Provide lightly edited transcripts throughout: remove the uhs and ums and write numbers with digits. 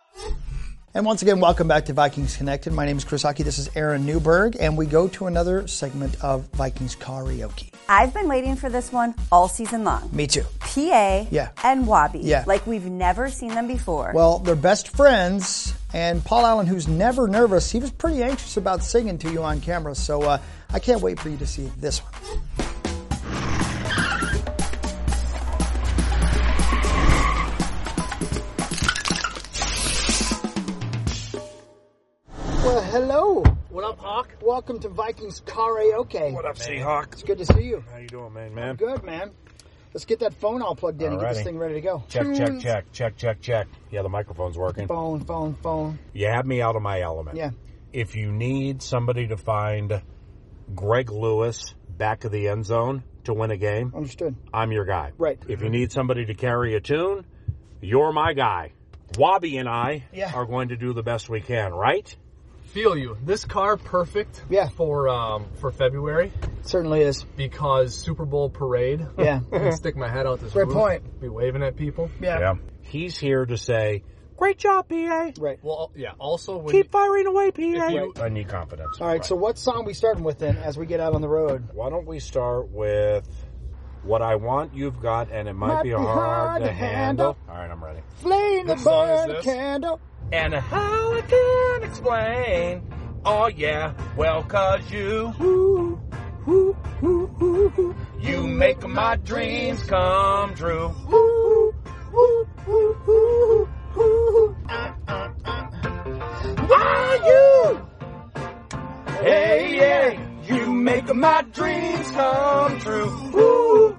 And once again, welcome back to Vikings Connected. My name is Chris Hockey. This is Aaron Newberg, and we go to another segment of Vikings Karaoke. I've been waiting for this one all season long. Me too. PA and Wabi. Yeah. Like we've never seen them before. Well, they're best friends, and Paul Allen, who's never nervous, he was pretty anxious about singing to you on camera, so I can't wait for you to see this one. Well, hello. What up, Hawk? Welcome to Vikings Karaoke. What up, Seahawk? It's good to see you. How you doing, man? Good, man. Let's get that phone all plugged in and get this thing ready to go. Check. Yeah, the microphone's working. Phone. You have me out of my element. Yeah. If you need somebody to find Greg Lewis back of the end zone to win a game, Understood. I'm your guy. Right. If you need somebody to carry a tune, you're my guy. Wabi and I are going to do the best we can, right? Feel you. This car perfect for February. Certainly is. Because Super Bowl parade. Yeah. I can stick my head out this Great roof, point. be waving at people. Yeah. He's here to say, great job, PA. Right. Well, yeah, also when Keep firing away, PA. you- I need confidence. All right, so what song we starting with then as we get out on the road? Why don't we start with What I Want You've Got, and it might be hard to handle. All right, I'm ready. Flame the What song is burn this? candle. And how I can explain. Oh, yeah. Well, 'cause you make my dreams come true. Are you? Hey, yeah. You make my dreams come true.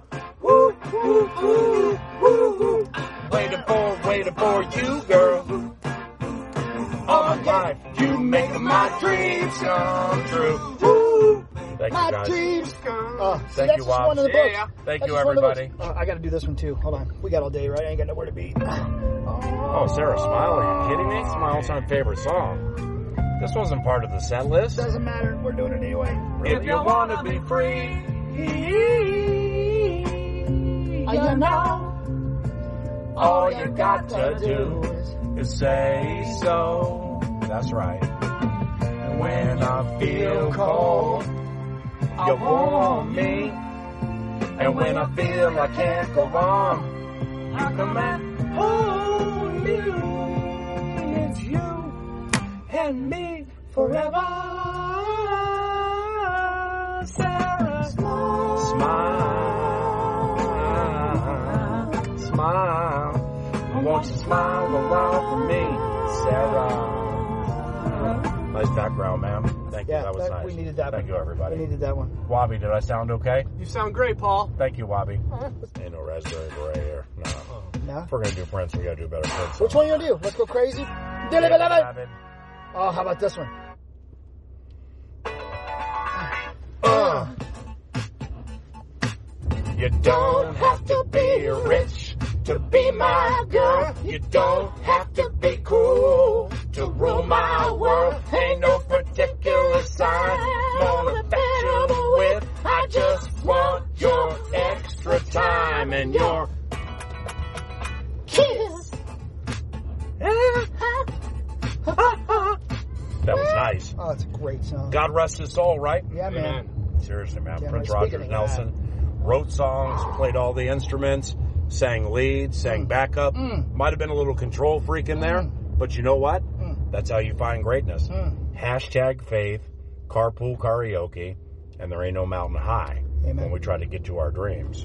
Waiting for you, girl. All my life, you make my dreams come true. Thank you, My guys. dreams come. Thank you, Wob. One of the books. Yeah. Thank That's you, just one of the everybody. books. I got to do this one too. Hold on. We got all day, right? I ain't got nowhere to be. Oh, Sarah, Smile, are you kidding me? It's my all-time favorite song. This wasn't part of the set list. Doesn't matter. We're doing it anyway. If you want to be free, You know. all you got to do is say so. That's right. And when I feel cold, you warm me. And when I feel I can't go on, you come and hold me. It's you and me forever. Sarah, smile. Won't you smile around for me, Sarah? Nice background, ma'am. Thank you. Yeah, That was nice. we needed that Thank one. you, everybody. We needed that one. Wabi, did I sound okay? You sound great, Paul. Thank you, Wabi. Ain't no raspberry beret here. No. No? If we're going to do Prince, we got to do a better Prince. Which one you gonna do? Let's go crazy. Oh, how about this one? You don't have to be rich to be my girl. You don't have to be cool to rule my world. Ain't no particular sign more infatuable with. I just want your extra time and your kiss. That was nice. Oh, it's a great song. God rest his soul, right? Yeah, man. Seriously, man. Yeah, Prince man, speaking Rogers of Nelson wrote songs, played all the instruments, sang lead, sang backup. Might have been a little control freak in there, but you know what? That's how you find greatness. Hashtag faith, carpool karaoke, and there ain't no mountain high when we try to get to our dreams.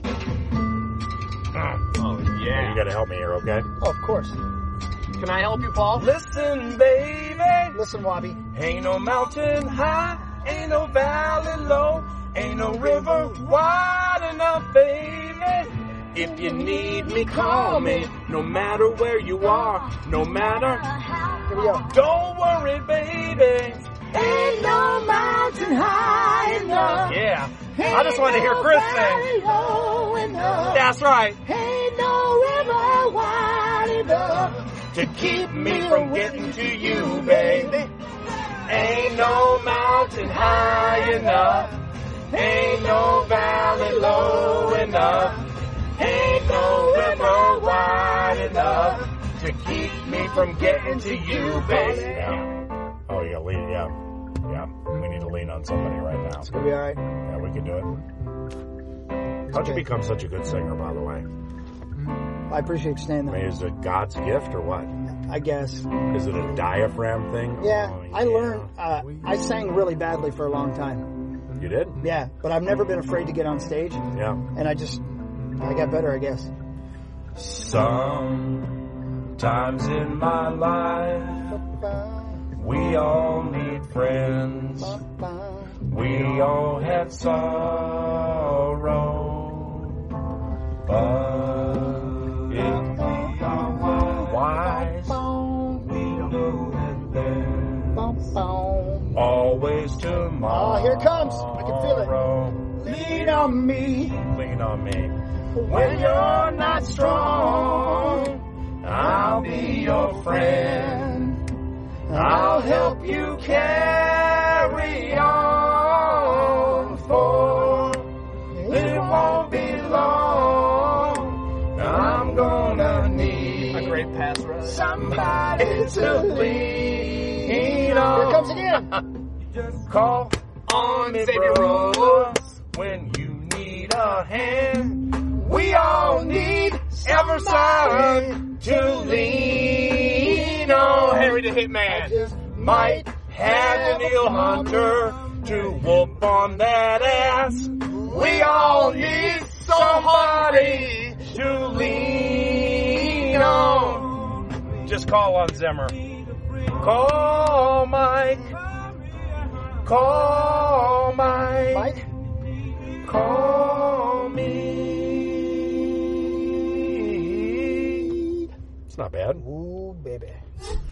Oh, yeah. You got to help me here, okay? Oh, of course. Can I help you, Paul? Listen, baby. Listen, Wabi. Ain't no mountain high, ain't no valley low, ain't no river wide enough, baby. If you need me, call me, no matter where you are, no matter. Here we go. Don't worry, baby. Ain't no mountain high enough. Yeah. I just want to hear Chris sing. That's right. Ain't no river wide enough To keep me from getting to you, baby. Ain't no mountain high enough. Ain't no valley low enough. Ain't no river wide enough to keep me from getting to you, baby. Yeah. Oh, you gotta lean, yeah. Yeah, we need to lean on somebody right now. It's gonna be all right. Yeah, we can do it. How'd you become such a good singer, by the way? I appreciate you saying that. I mean, is it God's gift or what? I guess. Is it a diaphragm thing? Yeah, I learned, I sang really badly for a long time. You did? Yeah, but I've never been afraid to get on stage. Yeah. And I got better, I guess. Sometimes in my life, we all need friends. We all have sorrow. But if we are wise, we know that there's always tomorrow. Oh, here it comes. I can feel it. Lean on me. Lean on me. When you're not strong, I'll be your friend. I'll help you carry on, for it won't be long. I'm gonna need a great pass rush. Somebody to lean on. Here it comes again. Just call on me, bro, when you need a hand. We all need somebody to lean on. Harry the Hitman might have an ill hunter to whoop on that ass. We all need somebody to lean on. Just call on Zimmer. Call Mike. Call Mike. Mike? Call me. It's not bad. Ooh, baby.